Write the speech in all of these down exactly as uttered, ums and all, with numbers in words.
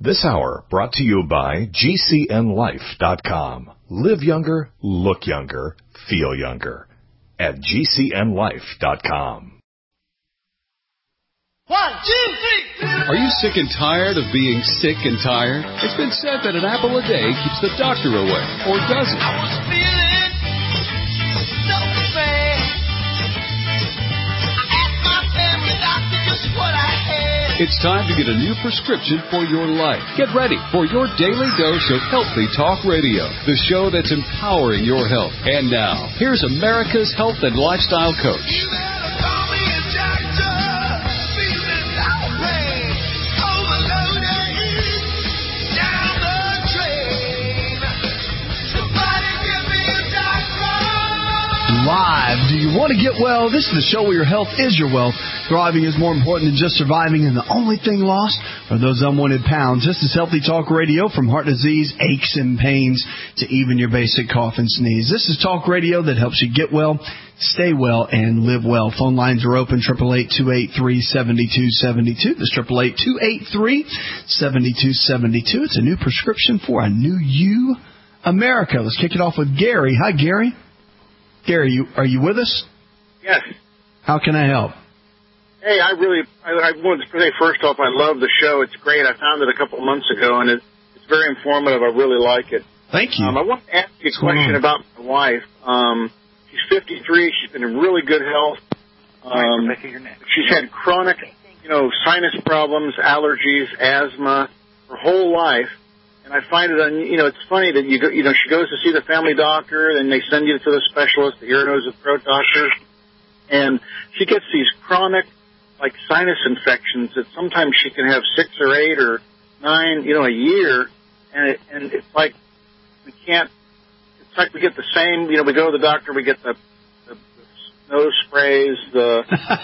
This hour brought to you by G C N life dot com. Live younger, look younger, feel younger at G C N life dot com. One, two, three. Are you sick and tired of being sick and tired? It's been said that an apple a day keeps the doctor away, or does it? I was feeling so bad. I asked my family doctor just what I had. It's time to get a new prescription for your life. Get ready for your daily dose of Healthy Talk Radio, the show that's empowering your health. And now, here's America's health and lifestyle coach. You better call me a doctor. Feeling lonely, overloaded, down the drain. Somebody give me a doctor. Live. Do you want to get well? This is the show where your health is your wealth. Thriving is more important than just surviving, and the only thing lost are those unwanted pounds. This is Healthy Talk Radio, from heart disease, aches and pains, to even your basic cough and sneeze. This is talk radio that helps you get well, stay well, and live well. Phone lines are open, eight eight eight, two eight three, seven two seven two. That's eight eight eight, two eight three, seven two seven two. It's a new prescription for a new you, America. Let's kick it off with Gary. Hi, Gary. Gary, you, are you with us? Yes. How can I help? Hey, I really, I, I wanted to say first off, I love the show. It's great. I found it a couple of months ago, and it, it's very informative. I really like it. Thank you. Um, I want to ask you a What's going question on? about my wife. Um, she's fifty-three. She's been in really good health. Um, she's had chronic, you know, sinus problems, allergies, asthma, her whole life. And I find it, un, you know, it's funny that you go, you know, she goes to see the family doctor, then they send you to the specialist, the ear, nose, and throat doctor, and she gets these chronic, like sinus infections that sometimes she can have six or eight or nine, you know, a year, and it, and it's like we can't. It's like we get the same. You know, we go to the doctor, we get the, the, the nose sprays, the,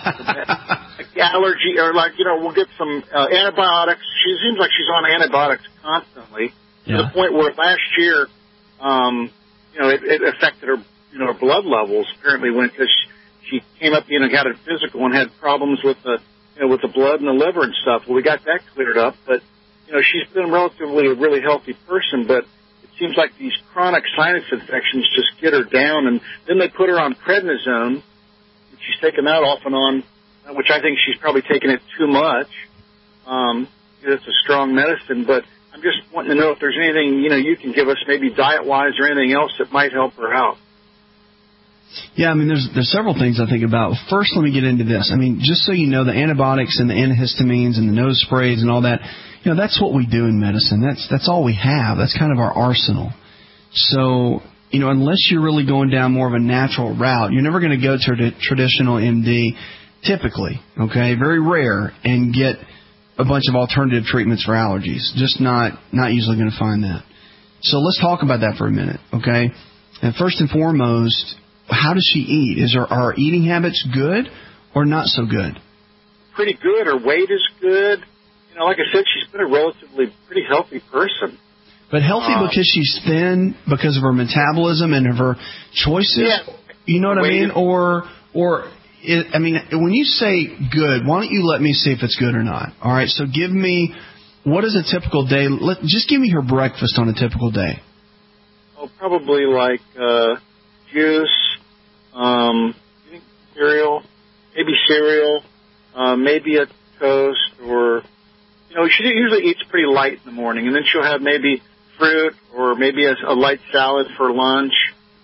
the allergy, or like you know, we'll get some uh, antibiotics. She seems like she's on antibiotics constantly, yeah. to the point where last year, um, you know, it, it affected her, you know, her blood levels. Apparently, when because she, She came up, you know, got a physical and had problems with the, you know, with the blood and the liver and stuff. Well, we got that cleared up, but, you know, she's been relatively a really healthy person, but it seems like these chronic sinus infections just get her down, and then they put her on prednisone, and she's taken that off and on, which I think she's probably taken it too much. Um, it's a strong medicine, but I'm just wanting to know if there's anything, you know, you can give us, maybe diet-wise or anything else that might help her out. Yeah, I mean, there's there's several things I think about. First, let me get into this. I mean, just so you know, the antibiotics and the antihistamines and the nose sprays and all that, you know, that's what we do in medicine. That's that's all we have. That's kind of our arsenal. So, you know, unless you're really going down more of a natural route, you're never going to go to a traditional M D, typically, okay, very rare, and get a bunch of alternative treatments for allergies. Just not not usually going to find that. So let's talk about that for a minute, okay? And first and foremost, how does she eat? Is her, are her eating habits good or not so good? Pretty good. Her weight is good. You know, like I said, she's been a relatively pretty healthy person. But healthy uh, because she's thin, because of her metabolism and of her choices? Yeah. You know what I mean? Is, or, or it, I mean, when you say good, why don't you let me see if it's good or not? All right, so give me, what is a typical day? Let, just give me her breakfast on a typical day. Oh, probably like uh, juice. Um, cereal, maybe cereal, uh, maybe a toast, or, you know, she usually eats pretty light in the morning, and then she'll have maybe fruit or maybe a, a light salad for lunch.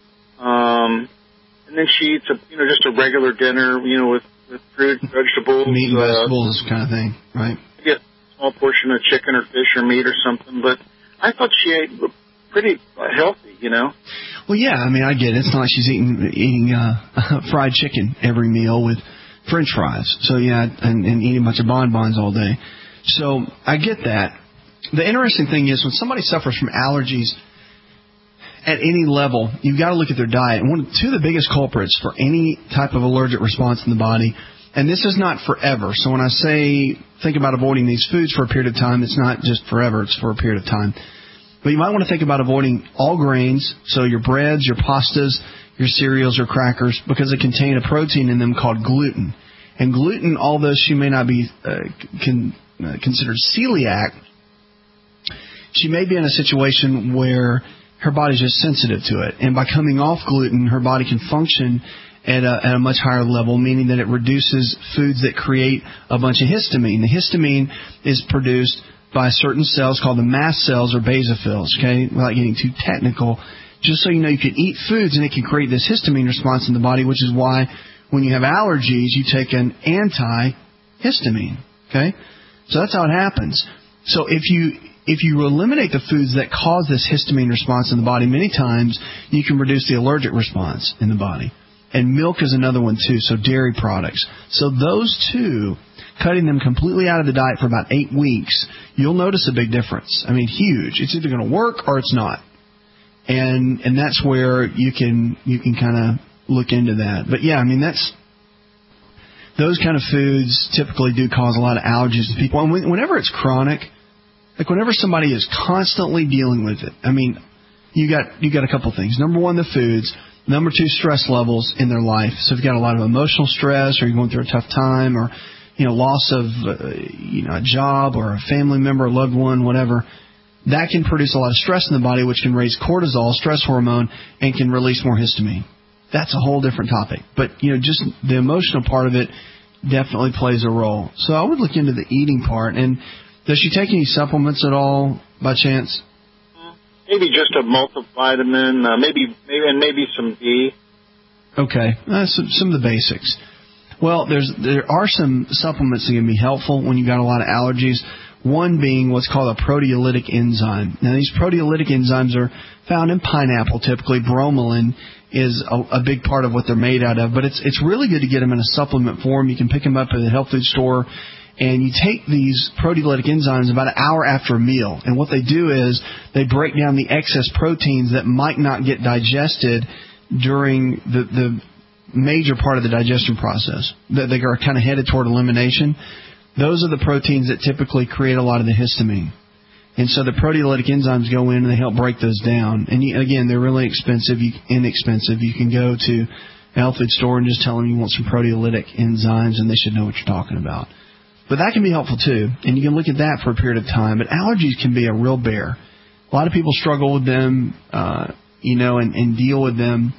Um, and then she eats a, you know, just a regular dinner, you know, with, with fruit, vegetables. Meat and uh, vegetables kind of thing, right? Maybe a small portion of chicken or fish or meat or something, but I thought she ate pretty healthy, you know. Well, yeah, I mean, I get it. It's not like she's eating eating uh, fried chicken every meal with French fries. So, yeah, and, and eating a bunch of bonbons all day. So I get that. The interesting thing is when somebody suffers from allergies at any level, you've got to look at their diet. And one, two of the biggest culprits for any type of allergic response in the body, and this is not forever. So when I say think about avoiding these foods for a period of time, it's not just forever. It's for a period of time. But you might want to think about avoiding all grains, so your breads, your pastas, your cereals, or crackers, because they contain a protein in them called gluten. And gluten, although she may not be uh, con, uh, considered celiac, she may be in a situation where her body's just sensitive to it. And by coming off gluten, her body can function at a, at a much higher level, meaning that it reduces foods that create a bunch of histamine. The histamine is produced by certain cells called the mast cells or basophils, okay? Without getting too technical, just so you know, you can eat foods and it can create this histamine response in the body, which is why when you have allergies, you take an antihistamine, okay? So that's how it happens. So if you if you eliminate the foods that cause this histamine response in the body, many times you can reduce the allergic response in the body. And milk is another one too, so dairy products. So those two, cutting them completely out of the diet for about eight weeks, you'll notice a big difference. I mean, huge. It's either going to work or it's not. And and that's where you can you can kind of look into that. But yeah, I mean, that's those kind of foods typically do cause a lot of allergies to people. And whenever it's chronic, like whenever somebody is constantly dealing with it, I mean, you got you got a couple things. Number one, the foods. Number two, stress levels in their life. So if you've got a lot of emotional stress, or you're going through a tough time, or you know, loss of uh, you know a job or a family member, a loved one, whatever, that can produce a lot of stress in the body, which can raise cortisol, stress hormone, and can release more histamine. That's a whole different topic. But you know, just the emotional part of it definitely plays a role. So I would look into the eating part. And does she take any supplements at all by chance? Maybe just a multivitamin, uh, maybe, maybe, and maybe some D. Okay, uh, some, some of the basics. Well, there's there are some supplements that can be helpful when you've got a lot of allergies. One being what's called a proteolytic enzyme. Now, these proteolytic enzymes are found in pineapple. Typically, bromelain is a, a big part of what they're made out of. But it's it's really good to get them in a supplement form. You can pick them up at the health food store. And you take these proteolytic enzymes about an hour after a meal. And what they do is they break down the excess proteins that might not get digested during the, the major part of the digestion process. That they are kind of headed toward elimination. Those are the proteins that typically create a lot of the histamine. And so the proteolytic enzymes go in and they help break those down. And you, again, they're really expensive, you, inexpensive. You can go to a health food store and just tell them you want some proteolytic enzymes, and they should know what you're talking about. But that can be helpful, too, and you can look at that for a period of time. But allergies can be a real bear. A lot of people struggle with them, uh, you know, and, and deal with them,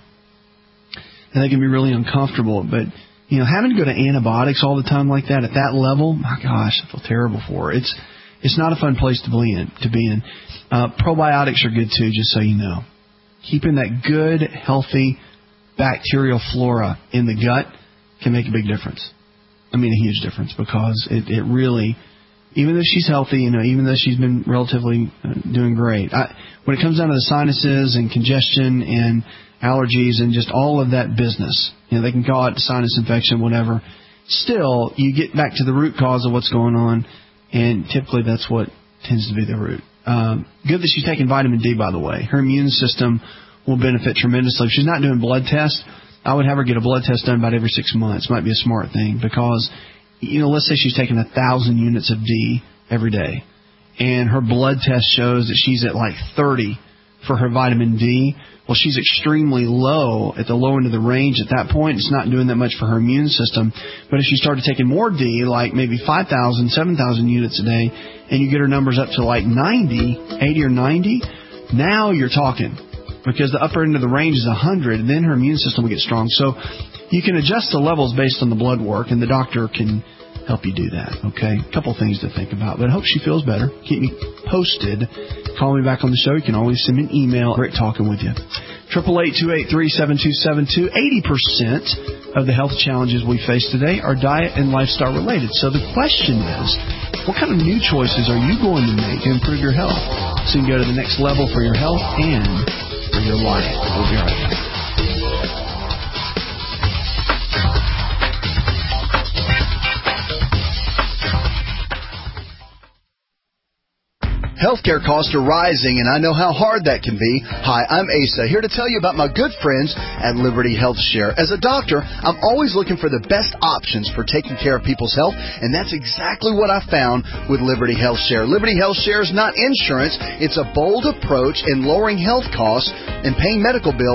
and they can be really uncomfortable. But, you know, having to go to antibiotics all the time like that at that level, my gosh, I feel terrible for her. It's, it's not a fun place to be in. To be in. Uh, probiotics are good, too, just so you know. Keeping that good, healthy bacterial flora in the gut can make a big difference. I mean, a huge difference, because it, it really, even though she's healthy, you know, even though she's been relatively uh, doing great, I, when it comes down to the sinuses and congestion and allergies and just all of that business, you know, they can call it sinus infection, whatever. Still, you get back to the root cause of what's going on, and typically that's what tends to be the root. Um, good that she's taking vitamin D, by the way. Her immune system will benefit tremendously. If she's not doing blood tests, I would have her get a blood test done about every six months. Might be a smart thing, because, you know, let's say she's taking a thousand units of D every day, and her blood test shows that she's at like thirty for her vitamin D. Well, she's extremely low at the low end of the range at that point. It's not doing that much for her immune system. But if she started taking more D, like maybe five thousand, seven thousand units a day, and you get her numbers up to like ninety, eighty or ninety, now you're talking. Because the upper end of the range is one hundred, and then her immune system will get strong. So you can adjust the levels based on the blood work, and the doctor can help you do that, okay? A couple things to think about. But I hope she feels better. Keep me posted. Call me back on the show. You can always send me an email. Great talking with you. eight eight eight, two eight three, seven two seven two. eighty percent of the health challenges we face today are diet and lifestyle related. So the question is, what kind of new choices are you going to make to improve your health so you can go to the next level for your health and for your life? We'll be right back. Healthcare costs are rising, and I know how hard that can be. Hi, I'm Asa, here to tell you about my good friends at Liberty Health Share. As a doctor, I'm always looking for the best options for taking care of people's health, and that's exactly what I found with Liberty Health Share. Liberty Health Share is not insurance. It's a bold approach in lowering health costs and paying medical bills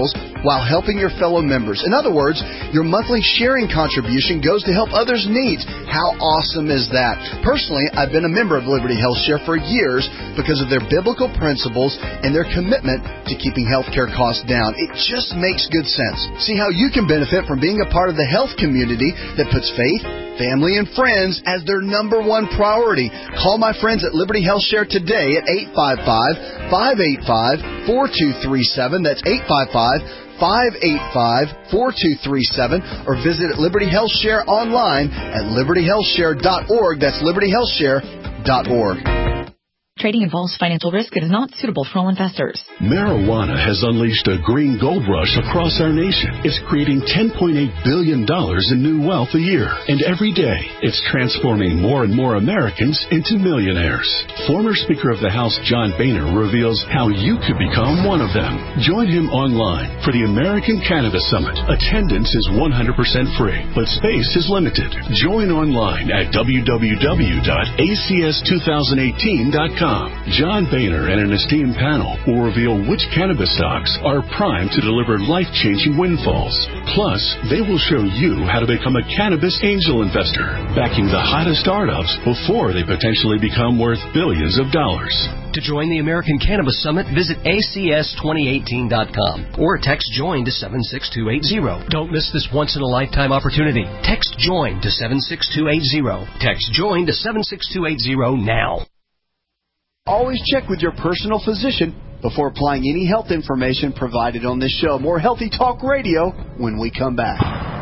while helping your fellow members. In other words, your monthly sharing contribution goes to help others' needs. How awesome is that? Personally, I've been a member of Liberty Health Share for years because of their biblical principles and their commitment to keeping healthcare costs down. It just makes good sense. See how you can benefit from being a part of the health community that puts faith, family, and friends as their number one priority. Call my friends at Liberty Health Share today at eight five five, five eight five, four two three seven. That's eight five five, five eight five, four two three seven. Or visit at Liberty Health Share online at liberty health share dot org. That's liberty health share dot org. Trading involves financial risk and is not suitable for all investors. Marijuana has unleashed a green gold rush across our nation. It's creating ten point eight billion dollars in new wealth a year. And every day, it's transforming more and more Americans into millionaires. Former Speaker of the House John Boehner reveals how you could become one of them. Join him online for the American Cannabis Summit. Attendance is one hundred percent free, but space is limited. Join online at w w w dot a c s two thousand eighteen dot com. John Boehner and an esteemed panel will reveal which cannabis stocks are primed to deliver life-changing windfalls. Plus, they will show you how to become a cannabis angel investor, backing the hottest startups before they potentially become worth billions of dollars. To join the American Cannabis Summit, visit A C S twenty eighteen dot com or text JOIN to seven six two eight zero. Don't miss this once-in-a-lifetime opportunity. Text JOIN to seven six two eight zero. Text JOIN to seven six two eight zero now. Always check with your personal physician before applying any health information provided on this show. More Healthy Talk Radio when we come back.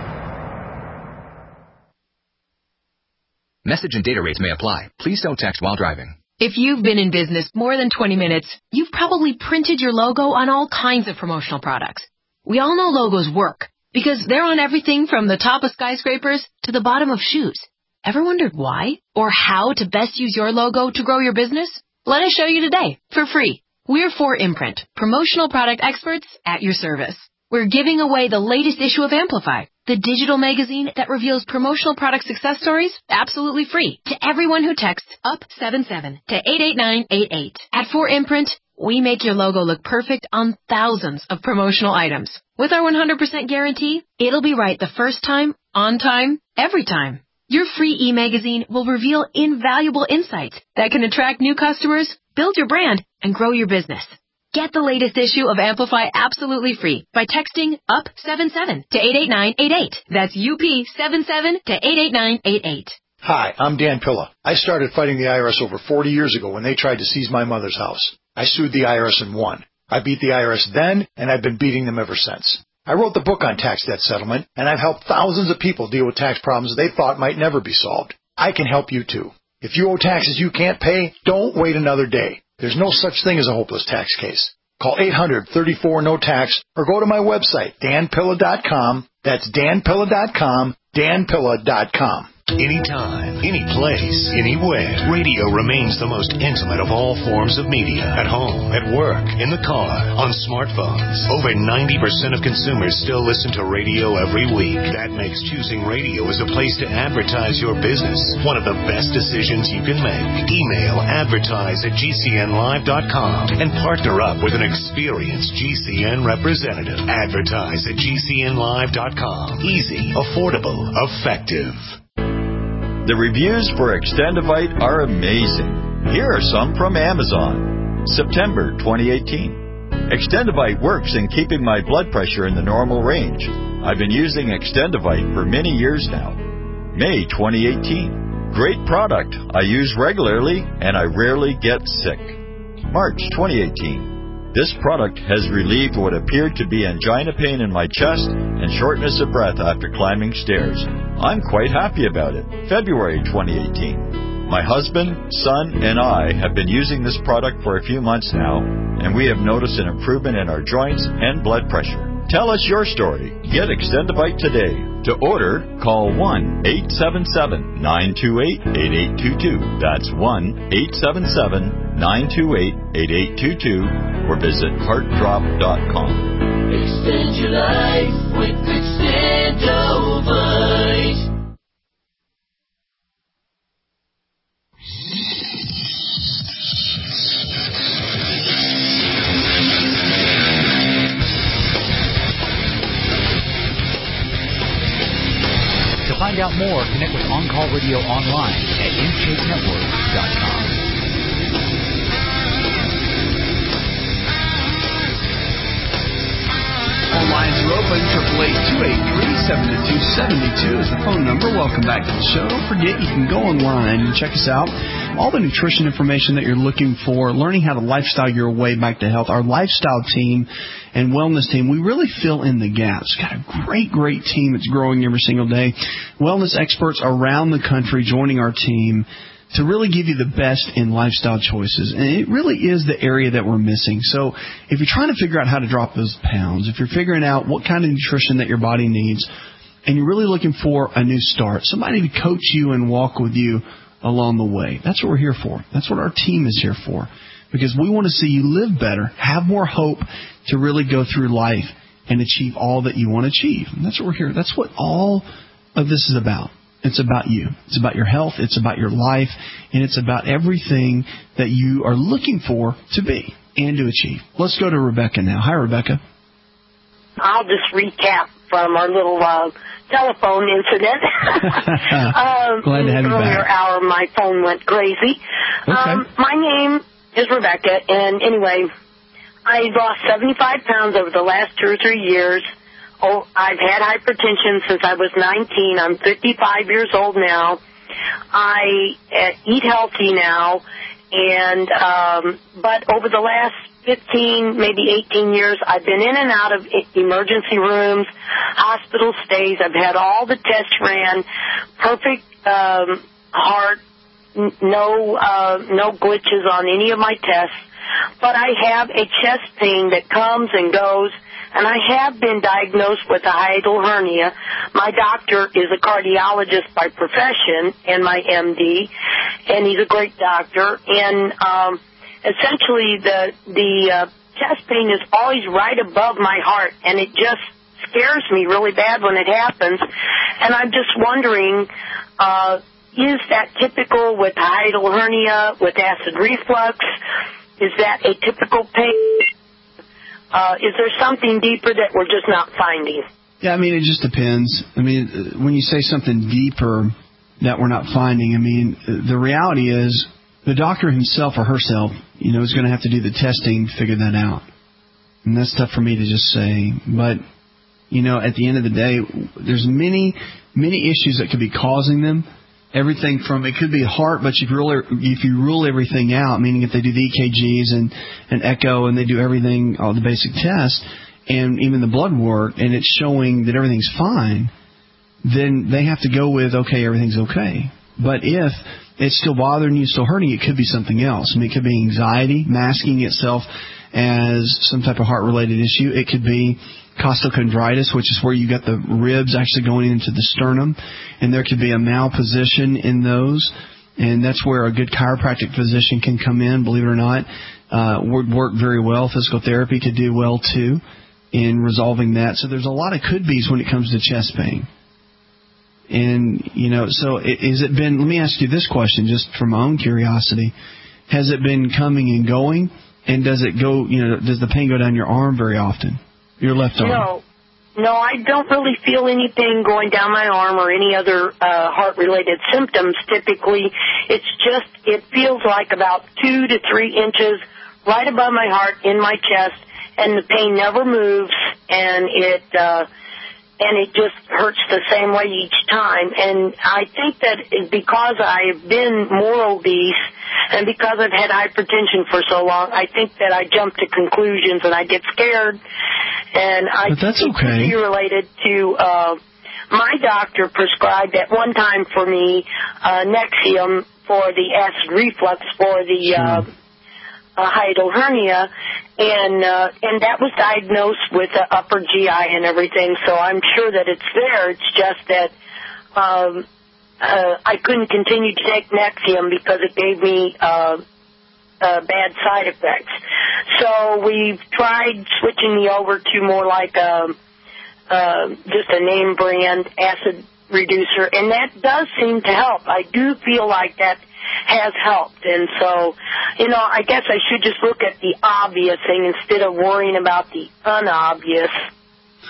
Message and data rates may apply. Please don't text while driving. If you've been in business more than twenty minutes, you've probably printed your logo on all kinds of promotional products. We all know logos work because they're on everything from the top of skyscrapers to the bottom of shoes. Ever wondered why or how to best use your logo to grow your business? Let us show you today, for free. We're four Imprint, promotional product experts at your service. We're giving away the latest issue of Amplify, the digital magazine that reveals promotional product success stories absolutely free to everyone who texts up seven seven to eight eight nine eight eight. At four Imprint, we make your logo look perfect on thousands of promotional items. With our one hundred percent guarantee, it'll be right the first time, on time, every time. Your free e-magazine will reveal invaluable insights that can attract new customers, build your brand, and grow your business. Get the latest issue of Amplify absolutely free by texting up seven seven to eight eight nine eight eight. That's U P seven seven to eight eight nine eight eight. Hi, I'm Dan Pilla. I started fighting the I R S over forty years ago when they tried to seize my mother's house. I sued the I R S and won. I beat the I R S then, and I've been beating them ever since. I wrote the book on tax debt settlement, and I've helped thousands of people deal with tax problems they thought might never be solved. I can help you too. If you owe taxes you can't pay, don't wait another day. There's no such thing as a hopeless tax case. Call eight hundred, thirty-four, no tax or go to my website, dan pilla dot com. That's dan pilla dot com, dan pilla dot com. Anytime, any place, anywhere. Radio remains the most intimate of all forms of media. At home, at work, in the car, on smartphones. Over ninety percent of consumers still listen to radio every week. That makes choosing radio as a place to advertise your business one of the best decisions you can make. Email advertise at g c n live dot com and partner up with an experienced G C N representative. Advertise at g c n live dot com. Easy, affordable, effective. The reviews for Extendivite are amazing. Here are some from Amazon. September twenty eighteen. Extendivite works in keeping my blood pressure in the normal range. I've been using Extendivite for many years now. May twenty eighteen. Great product. I use regularly and I rarely get sick. March twenty eighteen. This product has relieved what appeared to be angina pain in my chest and shortness of breath after climbing stairs. I'm quite happy about it. February twenty eighteen. My husband, son, and I have been using this product for a few months now, and we have noticed an improvement in our joints and blood pressure. Tell us your story. Get Extendivite today. To order, call one eight seven seven, nine two eight, eight eight two two. That's one eight seven seven, nine two eight, eight eight two two or visit heart drop dot com. Extend your life with Extendovite. out more, connect with On Call Radio online at in shape network dot com. All lines are open. Triple eight two eight three seven two seven two is the phone number. Welcome back to the show. Don't forget, you can go online and check us out. All the nutrition information that you're looking for, learning how to lifestyle your way back to health. Our lifestyle team and wellness team, we really fill in the gaps. Got a great, great team that's growing every single day. Wellness experts around the country joining our team to really give you the best in lifestyle choices. And it really is the area that we're missing. So if you're trying to figure out how to drop those pounds, if you're figuring out what kind of nutrition that your body needs, and you're really looking for a new start, somebody to coach you and walk with you along the way, that's what we're here for. That's what our team is here for. Because we want to see you live better, have more hope to really go through life and achieve all that you want to achieve. And that's what we're here. That's what all of this is about. It's about you. It's about your health. It's about your life. And it's about everything that you are looking for to be and to achieve. Let's go to Rebecca now. Hi, Rebecca. I'll just recap from our little uh, telephone incident. um, Glad to have you earlier back. hour, my phone went crazy. Okay. Um, my name is Rebecca, and anyway, I lost seventy-five pounds over the last two or three years. Oh, I've had hypertension since I was nineteen. I'm fifty-five years old now. I uh, eat healthy now, and um, but over the last fifteen, maybe eighteen years, I've been in and out of emergency rooms, hospital stays. I've had all the tests ran, perfect um, heart, n- no uh, no glitches on any of my tests. But I have a chest pain that comes and goes. And I have been diagnosed with a hiatal hernia. My doctor is a cardiologist by profession and my M D, and he's a great doctor. And um, essentially the the uh, chest pain is always right above my heart, and it just scares me really bad when it happens. And I'm just wondering, uh, is that typical with hiatal hernia, with acid reflux? Is that a typical pain? Uh, is there something deeper that we're just not finding? Yeah, I mean, it just depends. I mean, when you say something deeper that we're not finding, I mean, the reality is the doctor himself or herself, you know, is going to have to do the testing to figure that out. And that's tough for me to just say. But, you know, at the end of the day, there's many, many issues that could be causing them. Everything from, it could be heart, but if you rule, if you rule everything out, meaning if they do the E K Gs and an echo and they do everything, all the basic tests, and even the blood work, and it's showing that everything's fine, then they have to go with, okay, everything's okay. But if it's still bothering you, still hurting, it could be something else. I mean, it could be anxiety masking itself as some type of heart-related issue. It could be costochondritis, which is where you got the ribs actually going into the sternum, and there could be a malposition in those, and that's where a good chiropractic physician can come in, believe it or not. Uh, would work very well. Physical therapy could do well, too, in resolving that. So there's a lot of could-bes when it comes to chest pain. And, you know, so is it been, let me ask you this question, just from my own curiosity. Has it been coming and going? And does it go, you know, does the pain go down your arm very often? Your left arm? No. No, I don't really feel anything going down my arm or any other uh, heart-related symptoms typically. It's just, it feels like about two to three inches right above my heart in my chest, and the pain never moves, and it uh, and it just hurts the same way each time. And I think that it's because I've been more obese and because I've had hypertension for so long, I think that I jump to conclusions and I get scared. And I but that's think okay. it's related to uh, my doctor prescribed at one time for me uh, Nexium for the acid reflux for the sure. uh, uh, hiatal hernia, and uh, and that was diagnosed with the upper G I and everything. So I'm sure that it's there. It's just that um, uh, I couldn't continue to take Nexium because it gave me uh, uh, bad side effects. So we've tried switching me over to more like a, uh, just a name brand acid reducer, and that does seem to help. I do feel like that has helped. And so, you know, I guess I should just look at the obvious thing instead of worrying about the unobvious.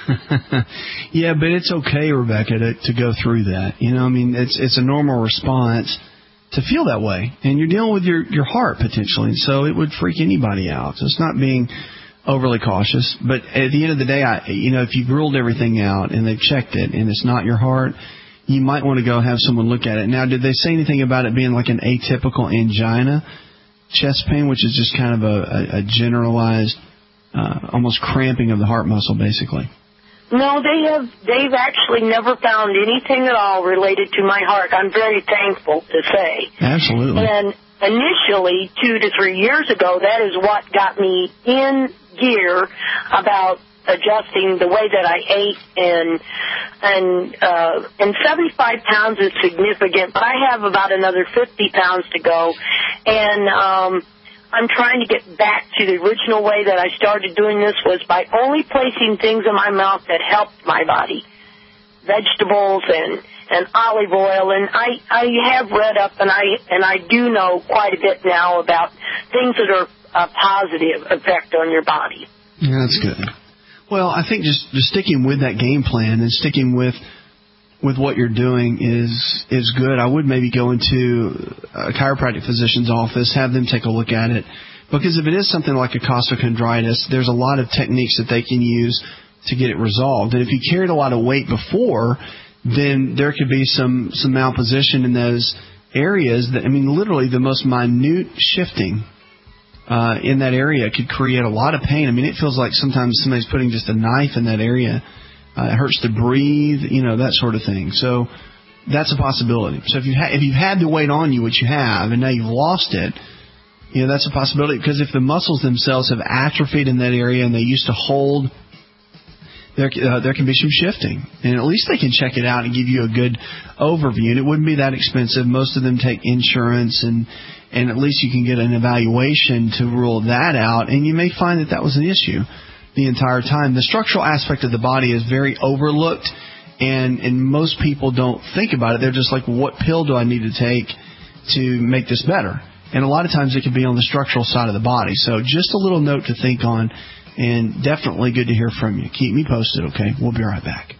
Yeah, but it's okay, Rebecca, to, to go through that. You know, I mean, it's it's a normal response to feel that way. And you're dealing with your, your heart, potentially. So it would freak anybody out. So it's not being overly cautious. But at the end of the day, I, you know, if you've ruled everything out and they've checked it and it's not your heart, you might want to go have someone look at it. Now, did they say anything about it being like an atypical angina, chest pain, which is just kind of a, a, a generalized, uh, almost cramping of the heart muscle, basically? No, they have, they've actually never found anything at all related to my heart. I'm very thankful to say. Absolutely. And initially, two to three years ago, that is what got me in gear about adjusting the way that I ate, and and uh, and seventy-five pounds is significant, but I have about another fifty pounds to go, and um, I'm trying to get back to the original way that I started doing this, was by only placing things in my mouth that helped my body, vegetables and and olive oil, and I I have read up and I and I do know quite a bit now about things that are a positive effect on your body. Yeah, that's good. Well, I think just, just sticking with that game plan and sticking with with what you're doing is is good. I would maybe go into a chiropractic physician's office, have them take a look at it, because if it is something like a costochondritis, there's a lot of techniques that they can use to get it resolved. And if you carried a lot of weight before, then there could be some, some malposition in those areas that, I mean, literally the most minute shifting uh, in that area could create a lot of pain. I mean, it feels like sometimes somebody's putting just a knife in that area. Uh, it hurts to breathe, you know, that sort of thing. So that's a possibility. So if you ha- if you've had the weight on you, which you have, and now you've lost it, you know, that's a possibility, because if the muscles themselves have atrophied in that area and they used to hold, there uh, there can be some shifting. And at least they can check it out and give you a good overview. And it wouldn't be that expensive. Most of them take insurance, and, and at least you can get an evaluation to rule that out. And you may find that that was an issue the entire time. The structural aspect of the body is very overlooked, and, and most people don't think about it. They're just like, what pill do I need to take to make this better? And a lot of times it can be on the structural side of the body. So just a little note to think on, and definitely good to hear from you. Keep me posted, okay? We'll be right back.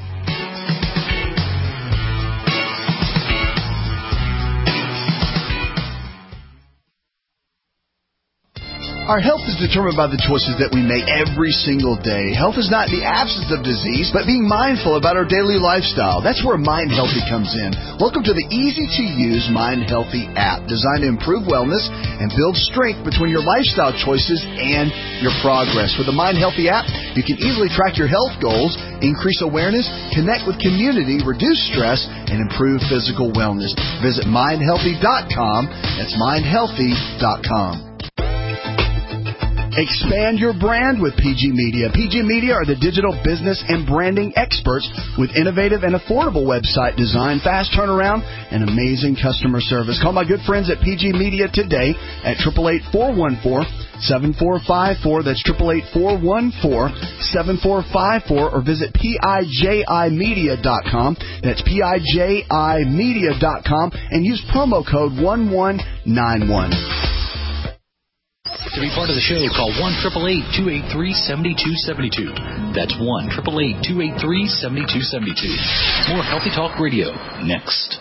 Our health is determined by the choices that we make every single day. Health is not the absence of disease, but being mindful about our daily lifestyle. That's where Mind Healthy comes in. Welcome to the easy-to-use Mind Healthy app, designed to improve wellness and build strength between your lifestyle choices and your progress. With the Mind Healthy app, you can easily track your health goals, increase awareness, connect with community, reduce stress, and improve physical wellness. Visit mind healthy dot com. That's mind healthy dot com. Expand your brand with P G Media. P G Media are the digital business and branding experts with innovative and affordable website design, fast turnaround, and amazing customer service. Call my good friends at P G Media today at eight eight eight, four one four, seven four five four. That's eight eight eight, four one four, seven four five four, or visit P I J I media dot com. That's P I J I media dot com, and use promo code one one nine one. To be part of the show, call one eight eight eight, two eight three, seven two seven two. That's one eight eight eight, two eight three, seven two seven two. More Healthy Talk Radio next.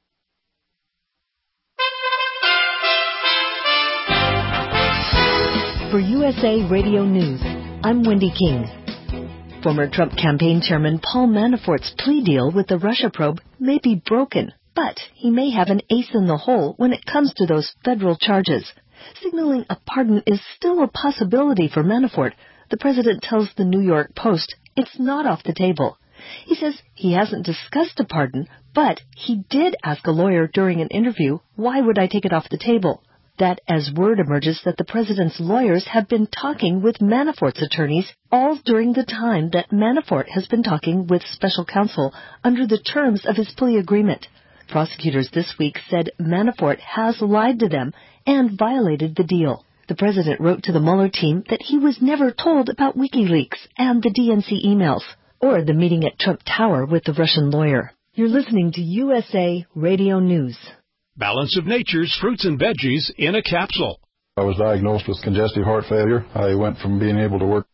For U S A Radio News, I'm Wendy King. Former Trump campaign chairman Paul Manafort's plea deal with the Russia probe may be broken, but he may have an ace in the hole when it comes to those federal charges. Signaling a pardon is still a possibility for Manafort. The president tells the New York Post it's not off the table. He says he hasn't discussed a pardon, but he did ask a lawyer during an interview, why would I take it off the table? That as word emerges that the president's lawyers have been talking with Manafort's attorneys all during the time that Manafort has been talking with special counsel under the terms of his plea agreement. Prosecutors this week said Manafort has lied to them and violated the deal. The president wrote to the Mueller team that he was never told about WikiLeaks and the D N C emails, or the meeting at Trump Tower with the Russian lawyer. You're listening to U S A Radio News. Balance of Nature's fruits and veggies in a capsule. I was diagnosed with congestive heart failure. I went from being able to work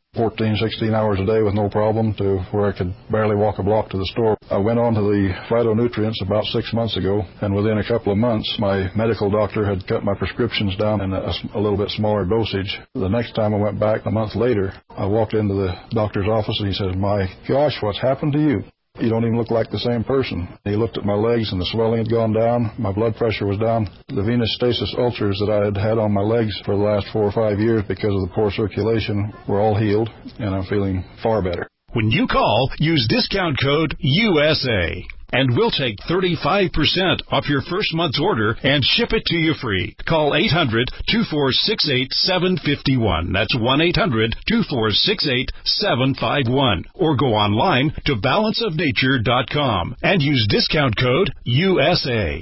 fourteen, sixteen hours a day with no problem to where I could barely walk a block to the store. I went on to the phytonutrients about six months ago, and within a couple of months, my medical doctor had cut my prescriptions down in a, a little bit smaller dosage. The next time I went back, a month later, I walked into the doctor's office, and he says, "My gosh, what's happened to you? You don't even look like the same person." He looked at my legs, and the swelling had gone down. My blood pressure was down. The venous stasis ulcers that I had had on my legs for the last four or five years because of the poor circulation were all healed, and I'm feeling far better. When you call, use discount code U S A, and we'll take thirty-five percent off your first month's order and ship it to you free. Call eight hundred, two four six eight, seven five one. That's one eight hundred, two four six eight, seven five one. Or go online to balance of nature dot com and use discount code U S A.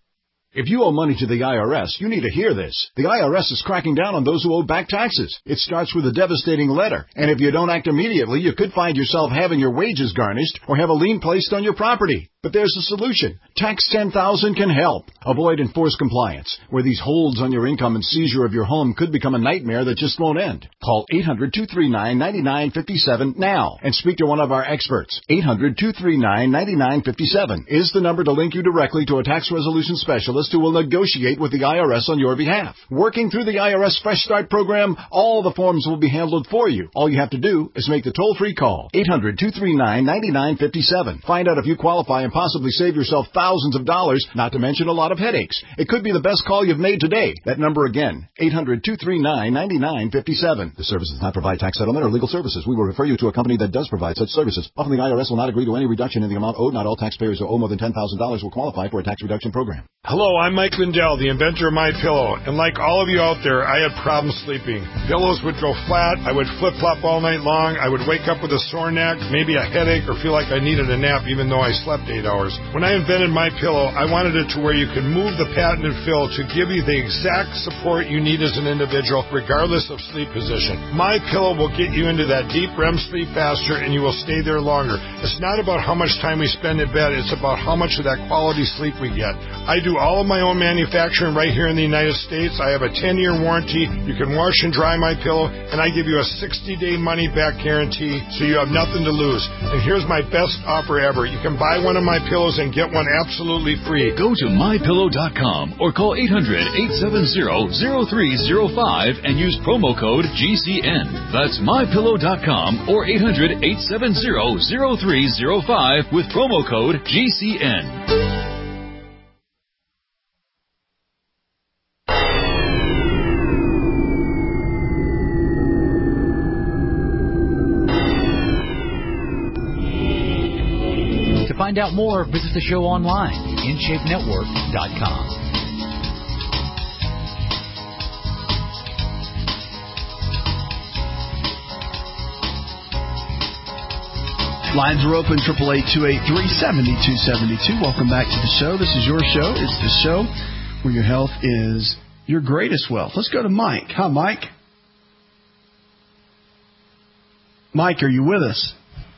If you owe money to the I R S, you need to hear this. The I R S is cracking down on those who owe back taxes. It starts with a devastating letter, and if you don't act immediately, you could find yourself having your wages garnished or have a lien placed on your property. But there's a solution. Tax ten thousand can help. Avoid enforced compliance, where these holds on your income and seizure of your home could become a nightmare that just won't end. Call eight hundred, two three nine, nine nine five seven now and speak to one of our experts. eight hundred, two three nine, nine nine five seven is the number to link you directly to a tax resolution specialist who will negotiate with the I R S on your behalf. Working through the I R S Fresh Start program, all the forms will be handled for you. All you have to do is make the toll-free call. eight hundred, two three nine, nine nine five seven. Find out if you qualify and possibly save yourself thousands of dollars, not to mention a lot of headaches. It could be the best call you've made today. That number again, eight hundred, two three nine, nine nine five seven. The service does not provide tax settlement or legal services. We will refer you to a company that does provide such services. Often the I R S will not agree to any reduction in the amount owed. Not all taxpayers who owe more than ten thousand dollars will qualify for a tax reduction program. Hello, I'm Mike Lindell, the inventor of MyPillow, and like all of you out there, I had problems sleeping. Pillows would go flat, I would flip-flop all night long, I would wake up with a sore neck, maybe a headache, or feel like I needed a nap even though I slept eight hours. When I invented MyPillow, I wanted it to where you could move the patented fill to give you the exact support you need as an individual, regardless of sleep position. MyPillow will get you into that deep R E M sleep faster, and you will stay there longer. It's not about how much time we spend in bed, it's about how much of that quality sleep we get. I do all of my own manufacturing right here in the United States. I have a ten-year warranty. You can wash and dry MyPillow, and I give you a sixty-day money-back guarantee, so you have nothing to lose. And here's my best offer ever. You can buy one of my pillows and get one absolutely free. Go to my pillow dot com or call eight hundred, eight seven zero, zero three zero five and use promo code G C N. That's my pillow dot com or eight hundred, eight seven zero, zero three zero five with promo code G C N. To find out more, visit the show online, in shape network dot com. Lines are open, triple eight, two eight three, seven two seven two. Welcome back to the show. This is your show. It's the show where your health is your greatest wealth. Let's go to Mike. Hi, Mike. Mike, are you with us?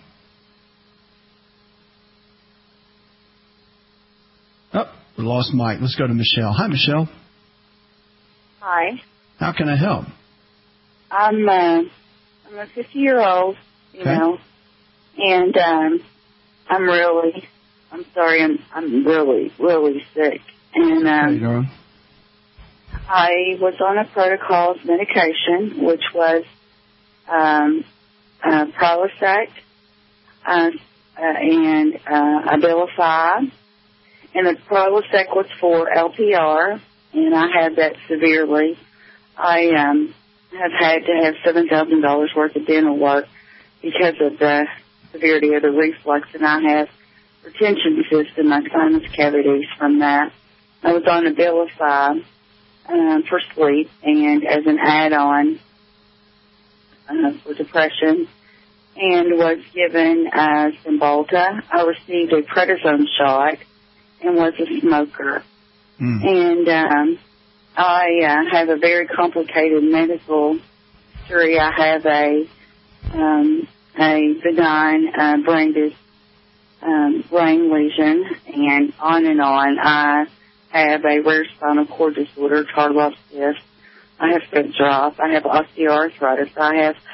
Oh, we lost Mike. Let's go to Michelle. Hi, Michelle. Hi. How can I help? I'm uh, I'm a fifty-year-old, you okay. know, and um, I'm really, I'm sorry, I'm I'm really, really sick. And um, hey, I was on a protocol of medication, which was um, uh, Prilosec uh, uh, and uh, Abilify. And the Prilosec was for L P R, and I had that severely. I um, have had to have seven thousand dollars worth of dental work because of the severity of the reflux, and I have retention cysts in my sinus cavities from that. I was on Abilify um, for sleep and as an add-on uh, for depression, and was given uh, Cymbalta. I received a prednisone shot and was a smoker. Mm. And um, I uh, have a very complicated medical history. I have a um, a benign uh, brain dis, um, brain lesion, and on and on. I have a rare spinal cord disorder, tardive cyst. I have foot drop. I have osteoarthritis. I have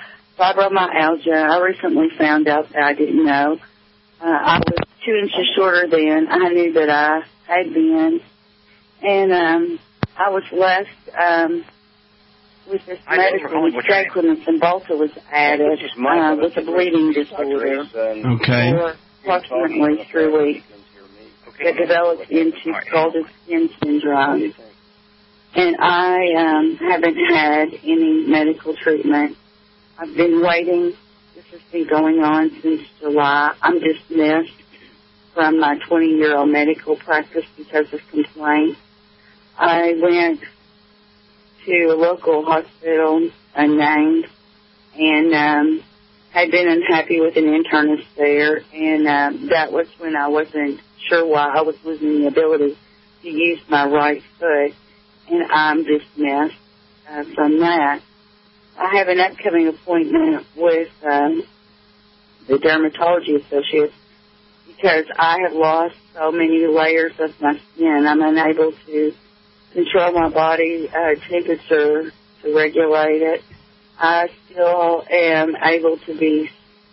fibromyalgia. I recently found out that I didn't know. Uh, I was two inches shorter than I knew that I had been. And um, I was left um, with this medicine, Stracklin and Cymbalta was added uh, with a bleeding disorder Okay. for approximately three weeks. It developed into scalded skin syndrome. And I um, haven't had any medical treatment. I've been waiting. This has been going on since July. I'm dismissed from my twenty-year-old medical practice because of complaints. I went to a local hospital, unnamed, and um, had been unhappy with an internist there, and uh, that was when I wasn't sure why I was losing the ability to use my right foot, and I'm dismissed uh, from that. I have an upcoming appointment with um, the dermatology associate because I have lost so many layers of my skin. I'm unable to control my body uh, temperature to regulate it. I still am able to be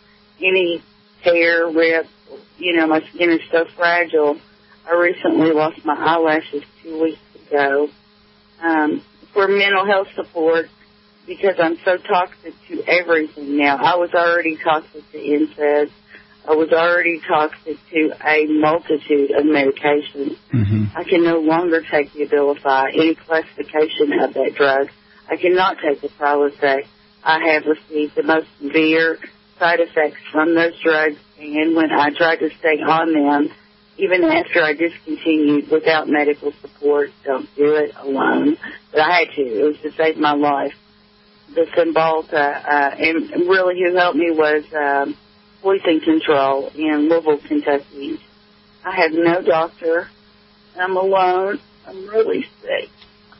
any hair, rip, you know, my skin is so fragile. I recently lost my eyelashes two weeks ago. Um, for mental health support, because I'm so toxic to everything now. I was already toxic to N SAIDs. I was already toxic to a multitude of medications. Mm-hmm. I can no longer take the Abilify, any classification of that drug. I cannot take the Prilosec. I have received the most severe side effects from those drugs, and when I tried to stay on them, even after I discontinued without medical support, don't do it alone, but I had to. It was to save my life. The Cymbalta, uh, and really who helped me was um, poison control in Louisville, Kentucky. I have no doctor. I'm alone. I'm really sick.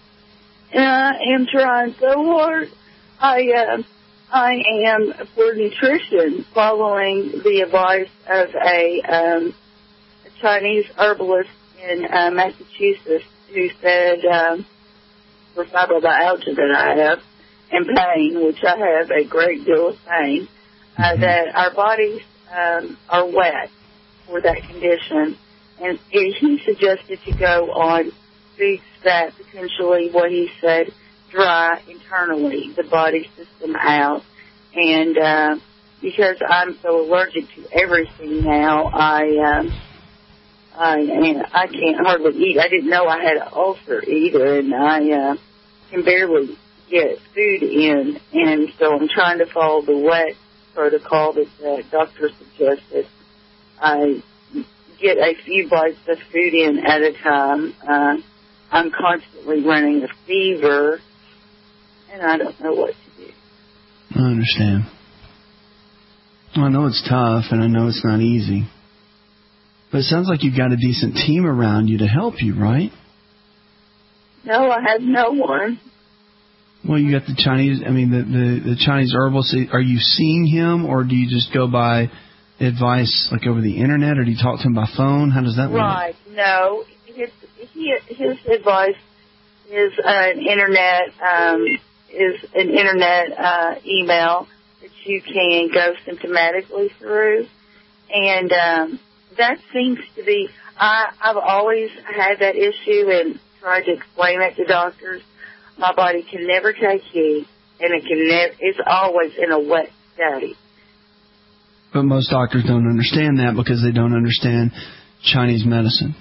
And I am trying so hard. I, uh, I am for nutrition following the advice of a, um, a Chinese herbalist in uh, Massachusetts who said um, for fibromyalgia that I have and pain, which I have a great deal of pain, uh, that our bodies um, are wet for that condition. And he suggested to go on foods that potentially, what he said, dry internally, the body system out. And uh, because I'm so allergic to everything now, I um, I and I can't hardly eat. I didn't know I had an ulcer either, and I uh, can barely get food in. And so I'm trying to follow the wet protocol that the doctor suggested. I get a few bites of food in at a time. Uh, I'm constantly running a fever, and I don't know what to do. I understand. Well, I know it's tough, and I know it's not easy. But it sounds like you've got a decent team around you to help you, right? No, I have no one. Well, you got the Chinese, I mean, the, the, the Chinese herbalist. Are you seeing him, or do you just go by advice, like over the Internet, or do you talk to him by phone? How does that work? Right. No, his, he, his advice is an Internet, um, is an Internet uh, email that you can go symptomatically through. And um, that seems to be, I, I've always had that issue and tried to explain it to doctors. My body can never take heat, and it can never, it's always in a wet state. But most doctors don't understand that because they don't understand Chinese medicine.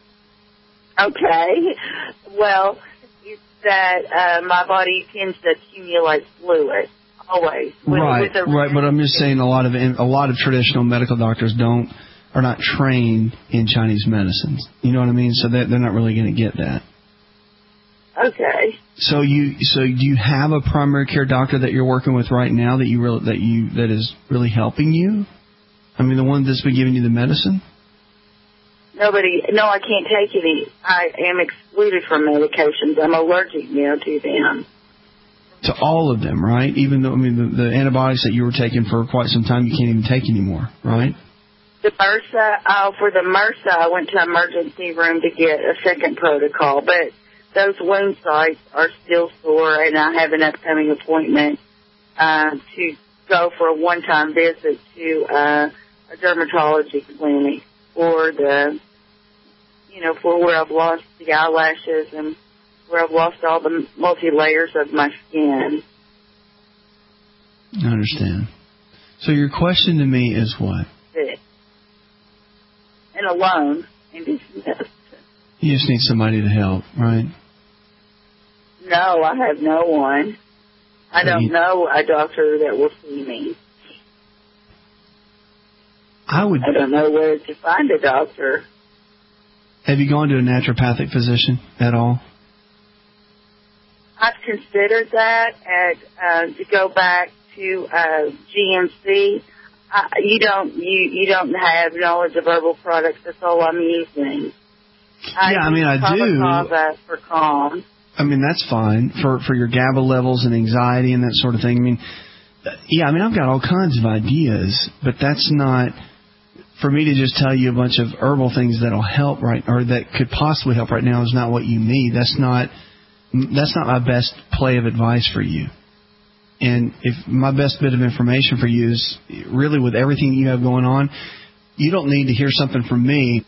Okay. Well, it's that uh, my body tends to accumulate fluid, always. With, right, with a, right. But I'm just saying a lot of a lot of traditional medical doctors don't are not trained in Chinese medicines. You know what I mean? So they're, they're not really going to get that. Okay. So you so do you have a primary care doctor that you're working with right now that you really, that you that is really helping you? I mean, the one that's been giving you the medicine? Nobody. No, I can't take any. I am excluded from medications. I'm allergic now to them. To all of them, right? Even though I mean the, the antibiotics that you were taking for quite some time, you can't even take anymore, right? The MRSA. Uh, for the MRSA, I went to emergency room to get a second protocol, but those wound sites are still sore, and I have an upcoming appointment uh, to go for a one-time visit to uh, a dermatology clinic for the, you know, for where I've lost the eyelashes and where I've lost all the multi-layers of my skin. I understand. So your question to me is what? Sick. And alone. And just, you just need somebody to help, right? No, I have no one. I don't you, know a doctor that will see me. I would. I don't know where to find a doctor. Have you gone to a naturopathic physician at all? I've considered that at, uh, to go back to uh, G N C. Uh, you don't you you don't have knowledge of herbal products. That's all I'm using. I yeah, I mean I do. For calm. I mean that's fine for for your GABA levels and anxiety and that sort of thing. I mean, yeah, I mean I've got all kinds of ideas, but that's not for me to just tell you a bunch of herbal things that'll help right or that could possibly help right now is not what you need. That's not that's not my best play of advice for you. And if my best bit of information for you is really with everything you have going on, you don't need to hear something from me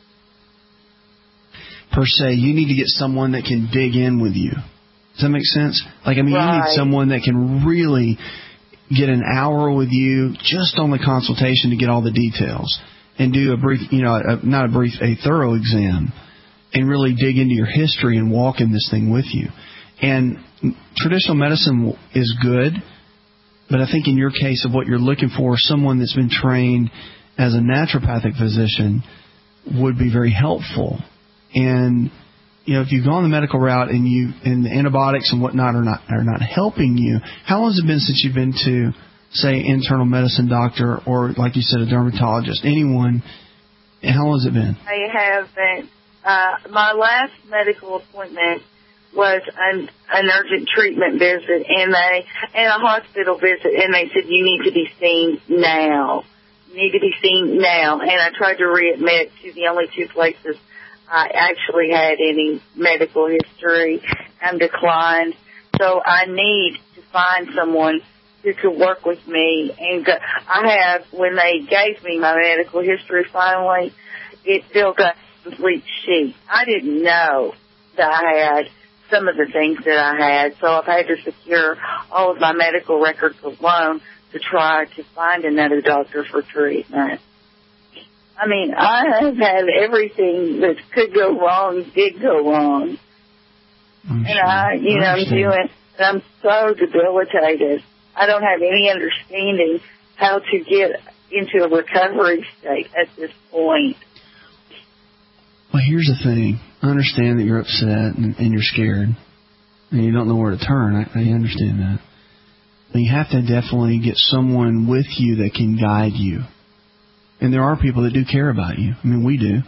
per se. You need to get someone that can dig in with you. Does that make sense? Like, I mean, right. You need someone that can really get an hour with you just on the consultation to get all the details and do a brief, you know, a, not a brief, a thorough exam and really dig into your history and walk in this thing with you. And traditional medicine is good, but I think in your case of what you're looking for, someone that's been trained as a naturopathic physician would be very helpful. And, you know, if you've gone the medical route and you and the antibiotics and whatnot are not are not helping you, how long has it been since you've been to, say, internal medicine doctor or, like you said, a dermatologist, anyone? How long has it been? I have been. Uh, my last medical appointment was an, an urgent treatment visit and they and a hospital visit, and they said you need to be seen now. You need to be seen now. And I tried to readmit to the only two places I actually had any medical history and declined. So I need to find someone who could work with me. And go, I have, when they gave me my medical history finally, it filled up a complete sheet. I didn't know that I had some of the things that I had, so I've had to secure all of my medical records alone to try to find another doctor for treatment. I mean, I have had everything that could go wrong did go wrong. I'm and sure. I, you I know, I'm doing, I'm so debilitated. I don't have any understanding how to get into a recovery state at this point. Well, here's the thing. I understand that you're upset and, and you're scared and you don't know where to turn. I, I understand that. But you have to definitely get someone with you that can guide you. And there are people that do care about you. I mean, we do.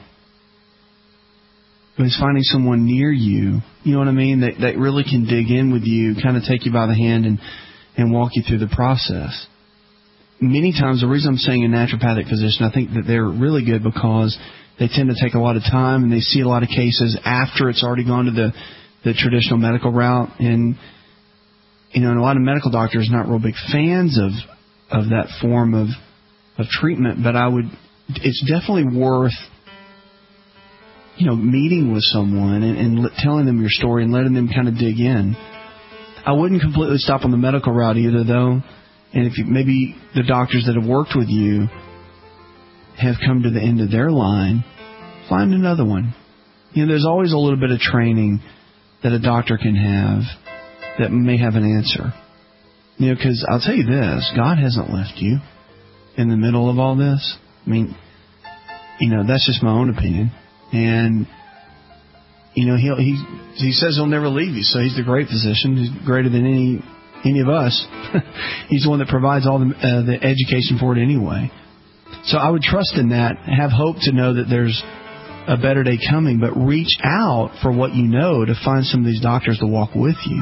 But it's finding someone near you, you know what I mean, that, that really can dig in with you, kind of take you by the hand and, and walk you through the process. Many times, the reason I'm saying a naturopathic physician, I think that they're really good because they tend to take a lot of time and they see a lot of cases after it's already gone to the, the traditional medical route. And, you know, and a lot of medical doctors are not real big fans of of that form of of treatment. But I would, it's definitely worth, you know, meeting with someone and, and telling them your story and letting them kind of dig in. I wouldn't completely stop on the medical route either, though. And if you, maybe the doctors that have worked with you have come to the end of their line, find another one. You know, there's always a little bit of training that a doctor can have that may have an answer. You know, because I'll tell you this, God hasn't left you in the middle of all this. I mean, you know, that's just my own opinion. And, you know, he'll, he he says he'll never leave you, so he's the great physician. He's greater than any any of us. He's the one that provides all the, uh, the education for it anyway. So I would trust in that, have hope to know that there's a better day coming, but reach out for what you know to find some of these doctors to walk with you.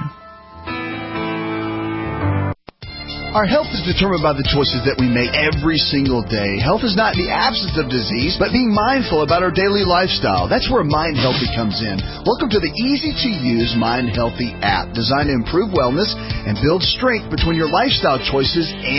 Our health is determined by the choices that we make every single day. Health is not the absence of disease, but being mindful about our daily lifestyle. That's where Mind Healthy comes in. Welcome to the easy-to-use Mind Healthy app, designed to improve wellness and build strength between your lifestyle choices and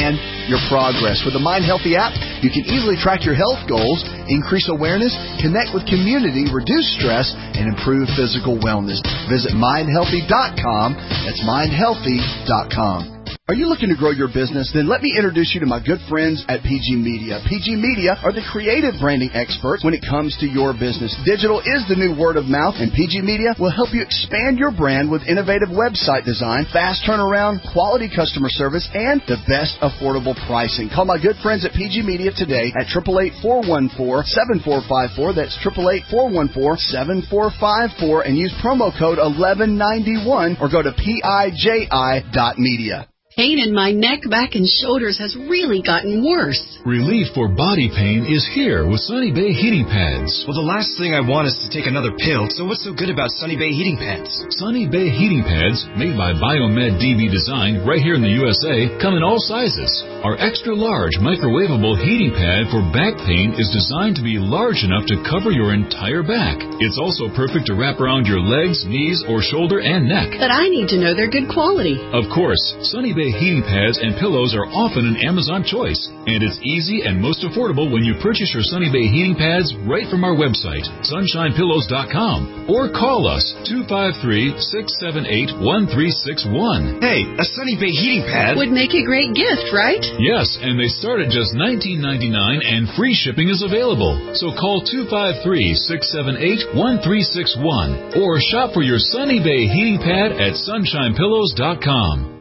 your progress. With the Mind Healthy app, you can easily track your health goals, increase awareness, connect with community, reduce stress, and improve physical wellness. Visit mind healthy dot com. That's mind healthy dot com. Are you looking to grow your business? Then let me introduce you to my good friends at P G Media. P G Media are the creative branding experts when it comes to your business. Digital is the new word of mouth, and P G Media will help you expand your brand with innovative website design, fast turnaround, quality customer service, and the best affordable pricing. Call my good friends at P G Media today at eight eight eight, four one four, seven four five four. That's eight eight eight, four one four, seven four five four, and use promo code eleven ninety-one or go to P I J I dot media. Pain in my neck, back, and shoulders has really gotten worse. Relief for body pain is here with Sunny Bay heating pads. Well, the last thing I want is to take another pill, so what's so good about Sunny Bay heating pads? Sunny Bay heating pads, made by Biomed D B Design right here in the U S A, come in all sizes. Our extra large microwavable heating pad for back pain is designed to be large enough to cover your entire back. It's also perfect to wrap around your legs, knees, or shoulder and neck. But I need to know they're good quality. Of course, Sunny Bay heating pads and pillows are often an Amazon choice, and it's easy and most affordable when you purchase your Sunny Bay heating pads right from our website, sunshine pillows dot com, or call us two five three, six seven eight, one three six one. Hey, a Sunny Bay heating pad would make a great gift, right? Yes, and they start at just nineteen ninety-nine, and free shipping is available. So call two five three, six seven eight, one three six one or shop for your Sunny Bay heating pad at sunshine pillows dot com.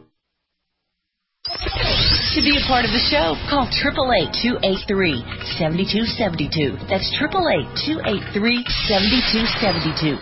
To be a part of the show, call eight eight eight, two eight three, seven two seven two. That's eight eight eight, two eight three, seven two seven two.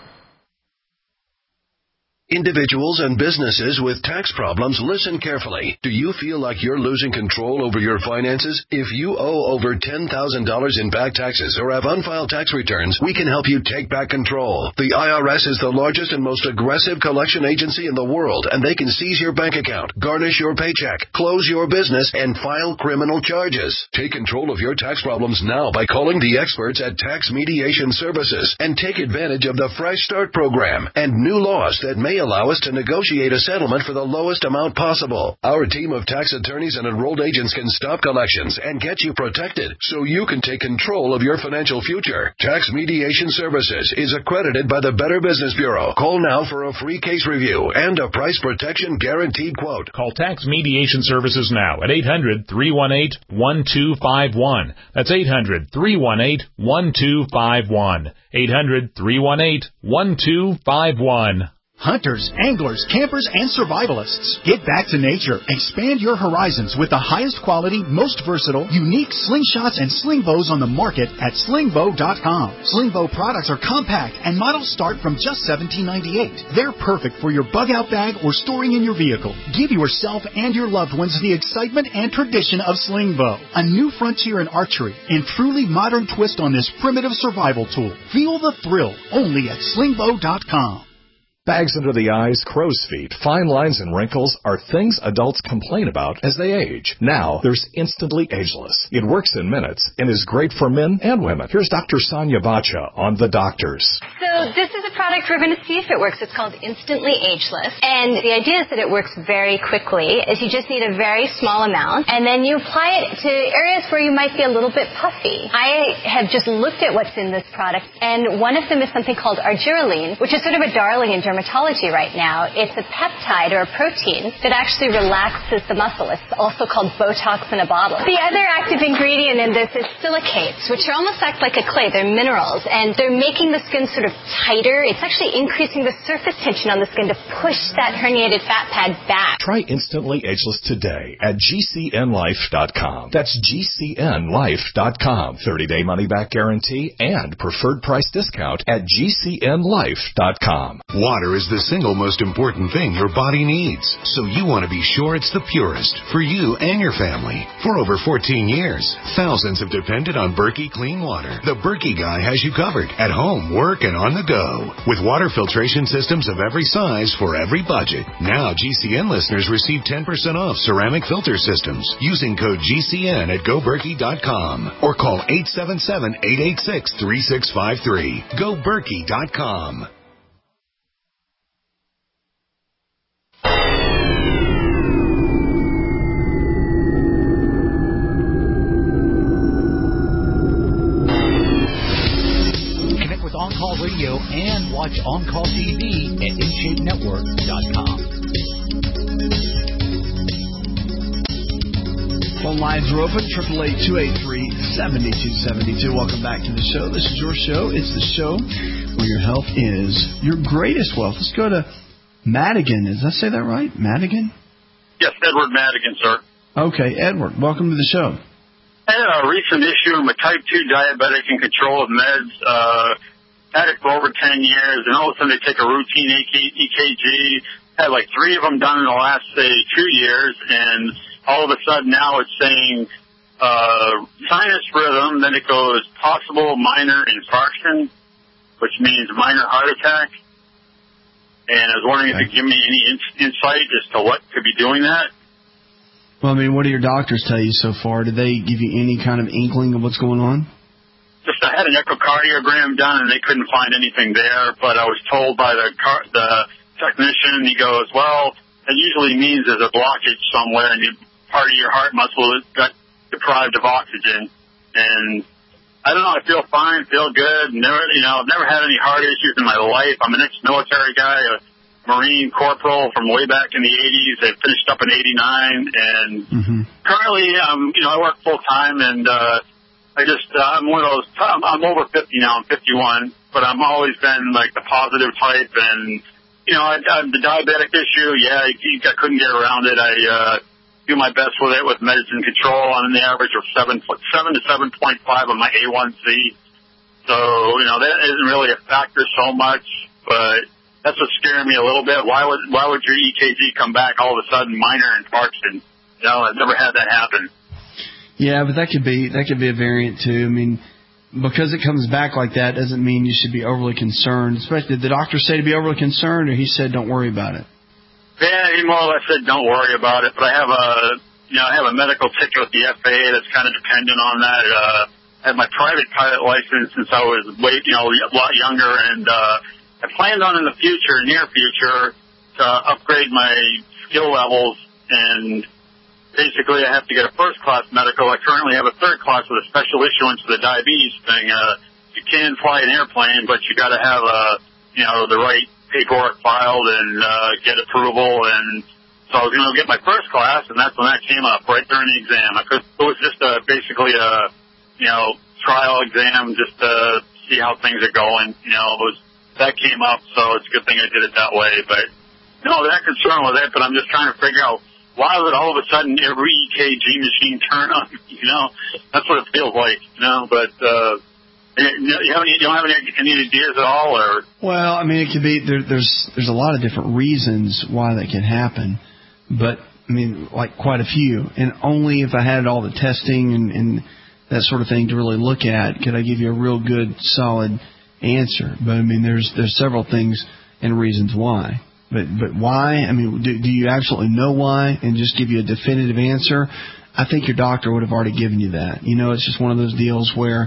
Individuals and businesses with tax problems, listen carefully. Do you feel like you're losing control over your finances? If you owe over ten thousand dollars in back taxes or have unfiled tax returns, we can help you take back control. The I R S is the largest and most aggressive collection agency in the world, and they can seize your bank account, garnish your paycheck, close your business, and file criminal charges. Take control of your tax problems now by calling the experts at Tax Mediation Services and take advantage of the Fresh Start program and new laws that may allow us to negotiate a settlement for the lowest amount possible. Our team of tax attorneys and enrolled agents can stop collections and get you protected so you can take control of your financial future. Tax Mediation Services is accredited by the Better Business Bureau. Call now for a free case review and a price protection guaranteed quote. Call Tax Mediation Services now at eight hundred, three one eight, one two five one. That's eight hundred, three one eight, one two five one. eight hundred, three one eight, one two five one. Hunters, anglers, campers, and survivalists. Get back to nature. Expand your horizons with the highest quality, most versatile, unique slingshots and sling bows on the market at sling bow dot com. Sling bow products are compact and models start from just seventeen ninety-eight. They're perfect for your bug out bag or storing in your vehicle. Give yourself and your loved ones the excitement and tradition of sling bow. A new frontier in archery and truly modern twist on this primitive survival tool. Feel the thrill only at sling bow dot com. Bags under the eyes, crow's feet, fine lines, and wrinkles are things adults complain about as they age. Now, there's Instantly Ageless. It works in minutes and is great for men and women. Here's Doctor Sonia Bacha on The Doctors. So this is a product we're going to see if it works. It's called Instantly Ageless. And the idea is that it works very quickly. Is you just need a very small amount, and then you apply it to areas where you might be a little bit puffy. I have just looked at what's in this product, and one of them is something called argireline, which is sort of a darling in dermatology right now. It's a peptide or a protein that actually relaxes the muscle. It's also called Botox in a bottle. The other active ingredient in this is silicates, which are almost act like a clay. They're minerals, and they're making the skin sort of tighter. It's actually increasing the surface tension on the skin to push that herniated fat pad back. Try Instantly Ageless today at G C N life dot com. That's G C N life dot com. thirty-day money-back guarantee and preferred price discount at G C N life dot com. Water is the single most important thing your body needs, so you want to be sure it's the purest for you and your family. For over fourteen years, thousands have depended on Berkey Clean Water. The Berkey guy has you covered at home, work, and on the go. With water filtration systems of every size for every budget. Now G C N listeners receive ten percent off ceramic filter systems using code G C N at go berkey dot com or call eight seven seven, eight eight six, three six five three. go berkey dot com. phone lines are open, eight eight eight, two eight three, seven two seven two. Welcome back to the show. This is your show. It's the show where your health is your greatest wealth. Let's go to Madigan. Did I say that right? Madigan? Yes, Edward Madigan, sir. Okay, Edward, welcome to the show. I had a recent issue. I'm a type two diabetic in control of meds. Uh, had it for over ten years, and all of a sudden they take a routine E K G. Had like three of them done in the last, say, two years, and all of a sudden now it's saying uh, sinus rhythm, then it goes possible minor infarction, which means minor heart attack. And I was wondering okay. if you could give me any in- insight as to what could be doing that. Well, I mean, what do your doctors tell you so far? Did they give you any kind of inkling of what's going on? Just I had an echocardiogram done, and they couldn't find anything there, but I was told by the car- the technician, he goes, well, that usually means there's a blockage somewhere, and you, part of your heart muscle got deprived of oxygen. And I don't know, I feel fine, feel good. Never, you know, I've never had any heart issues in my life. I'm an ex-military guy, a Marine corporal from way back in the eighties. I finished up in eighty-nine, and mm-hmm. currently, um, you know, I work full time, and uh, I just, uh, I'm one of those. I'm, I'm over fifty now. I'm fifty-one, but I'm always been like the positive type, and you know, I, I, the diabetic issue. Yeah, I, I couldn't get around it. I uh, do my best with it with medicine control on the average of seven, seven to seven point five on my A one C. So you know, that isn't really a factor so much, but that's what's scaring me a little bit. Why would why would your E K G come back all of a sudden minor infarction? You know, I've never had that happen. Yeah, but that could be that could be a variant too. I mean, because it comes back like that doesn't mean you should be overly concerned. Especially, did the doctor say to be overly concerned, or he said don't worry about it? Yeah, he more or less said don't worry about it. But I have a you know I have a medical ticket with the F A A that's kind of dependent on that. Uh, I have my private pilot license since I was way you know a lot younger, and uh, I planned on in the future, near future, to upgrade my skill levels, and basically I have to get a first-class medical. I currently have a third class with a special issuance of the diabetes thing. Uh, you can fly an airplane, but you got to have, uh, you know, the right paperwork filed and uh, get approval. And so I was going to get my first class, and that's when that came up right during the exam. I could, it was just a, basically a, you know, trial exam just to see how things are going. You know, it was. That came up, so it's a good thing I did it that way. But, no, that concern with it, but I'm just trying to figure out why would all of a sudden every E K G machine turn on? You know, that's what it feels like, you know. But uh, you, have any, you don't have any, any ideas at all? Or Well, I mean, it could be, there, there's there's a lot of different reasons why that can happen. But, I mean, like quite a few. And only if I had all the testing and, and that sort of thing to really look at could I give you a real good, solid answer. But I mean, there's there's several things and reasons why. But but why? I mean, do, do you absolutely know why and just give you a definitive answer? I think your doctor would have already given you that. You know, it's just one of those deals where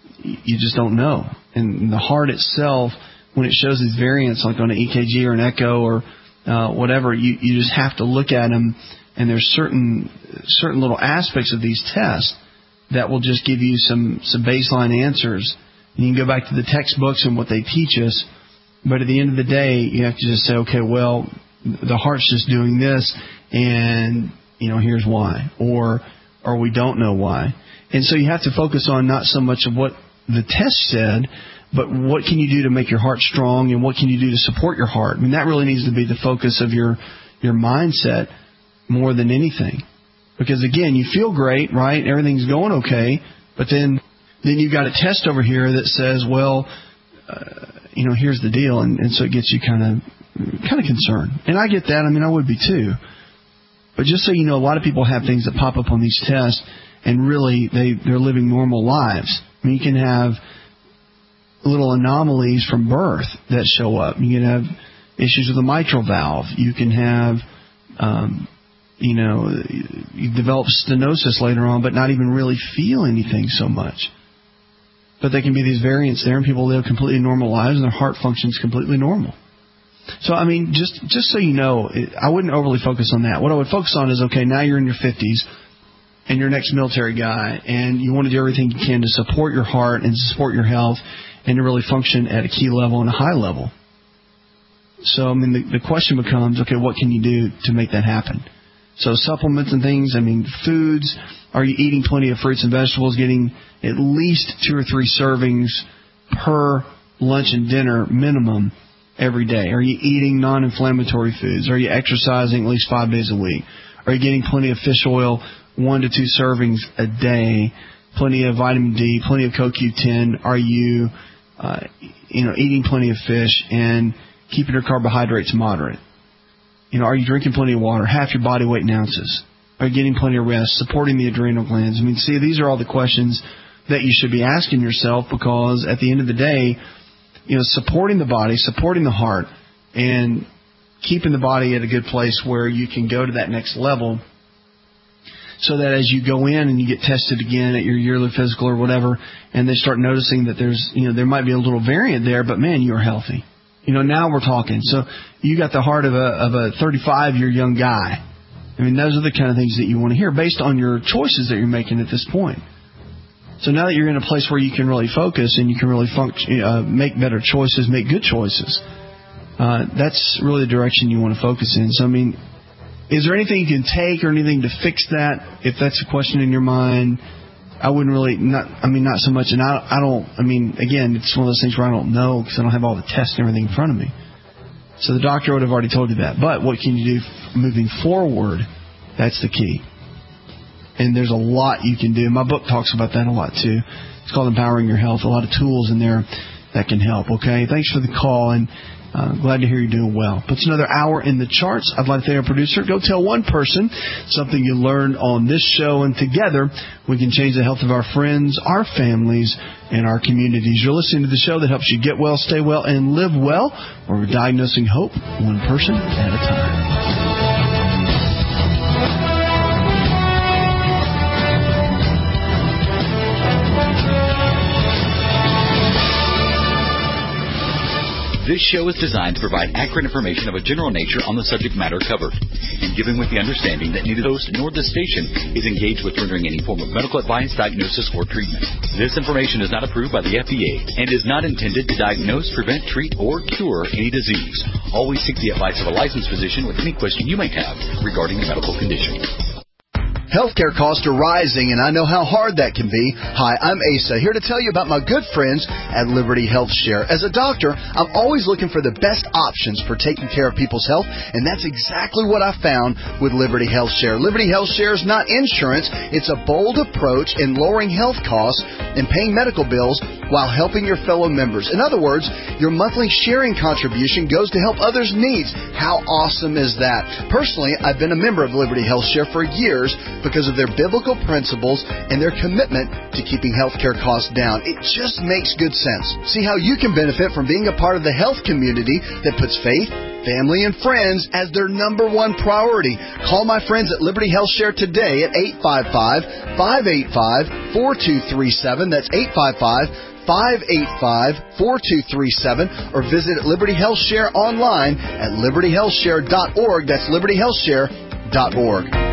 you just don't know. And the heart itself, when it shows these variants, like on an E K G or an echo or uh, whatever, you you just have to look at them. And there's certain certain little aspects of these tests that will just give you some some baseline answers. You can go back to the textbooks and what they teach us, but at the end of the day, you have to just say, okay, well, the heart's just doing this, and, you know, here's why. Or, or we don't know why. And so you have to focus on not so much of what the test said, but what can you do to make your heart strong, and what can you do to support your heart? I mean, that really needs to be the focus of your, your mindset more than anything. Because, again, you feel great, right? Everything's going okay, but then... Then you've got a test over here that says, well, uh, you know, here's the deal. And, and so it gets you kind of kind of concerned. And I get that. I mean, I would be too. But just so you know, a lot of people have things that pop up on these tests, and really they, they're living normal lives. I mean, you can have little anomalies from birth that show up. You can have issues with the mitral valve. You can have, um, you know, you develop stenosis later on, but not even really feel anything so much. But there can be these variants there, and people live completely normal lives, and their heart functions completely normal. So, I mean, just just so you know, it, I wouldn't overly focus on that. What I would focus on is, okay, now you're in your fifties, and you're an ex-military guy, and you want to do everything you can to support your heart and to support your health and to really function at a key level and a high level. So, I mean, the, the question becomes, okay, what can you do to make that happen? So supplements and things, I mean, foods. Are you eating plenty of fruits and vegetables, getting at least two or three servings per lunch and dinner minimum every day? Are you eating non-inflammatory foods? Are you exercising at least five days a week? Are you getting plenty of fish oil, one to two servings a day? Plenty of vitamin D, plenty of C O Q ten. Are you, uh, you know, eating plenty of fish and keeping your carbohydrates moderate? You know, are you drinking plenty of water, half your body weight in ounces? Are you getting plenty of rest, supporting the adrenal glands? I mean, see, these are all the questions that you should be asking yourself, because at the end of the day, you know, supporting the body, supporting the heart, and keeping the body at a good place where you can go to that next level, so that as you go in and you get tested again at your yearly physical or whatever, and they start noticing that there's, you know, there might be a little variant there, but man, you're healthy. You know, now we're talking. So you got the heart of a of a thirty-five-year young guy. I mean, those are the kind of things that you want to hear based on your choices that you're making at this point. So now that you're in a place where you can really focus and you can really function, uh, make better choices, make good choices, uh, that's really the direction you want to focus in. So, I mean, is there anything you can take or anything to fix that? If that's a question in your mind, I wouldn't really, not. I mean, not so much. And I, I don't, I mean, again, it's one of those things where I don't know because I don't have all the tests and everything in front of me. So the doctor would have already told you that. But what can you do moving forward? That's the key. And there's a lot you can do. My book talks about that a lot, too. It's called Empowering Your Health. A lot of tools in there that can help, okay? Thanks for the call, and uh, glad to hear you're doing well. But it's another hour in the charts. I'd like to thank our producer. Go tell one person something you learned on this show, and together we can change the health of our friends, our families, and our communities. You're listening to the show that helps you get well, stay well, and live well, where we're diagnosing hope one person at a time. This show is designed to provide accurate information of a general nature on the subject matter covered, and given with the understanding that neither host nor this station is engaged with rendering any form of medical advice, diagnosis, or treatment. This information is not approved by the F D A and is not intended to diagnose, prevent, treat, or cure any disease. Always seek the advice of a licensed physician with any question you might have regarding a medical condition. Healthcare costs are rising, and I know how hard that can be. Hi, I'm Asa, here to tell you about my good friends at Liberty Health Share. As a doctor, I'm always looking for the best options for taking care of people's health, and that's exactly what I found with Liberty Health Share. Liberty Health Share is not insurance. It's a bold approach in lowering health costs and paying medical bills while helping your fellow members. In other words, your monthly sharing contribution goes to help others' needs. How awesome is that? Personally, I've been a member of Liberty Health Share for years, because of their biblical principles and their commitment to keeping healthcare costs down. It just makes good sense. See how you can benefit from being a part of the health community that puts faith, family, and friends as their number one priority. Call my friends at Liberty Health Share today at eight five five, five eight five, four two three seven. That's eight five five, five eight five, four two three seven, or visit Liberty Health Share online at liberty health share dot org. That's liberty health share dot org.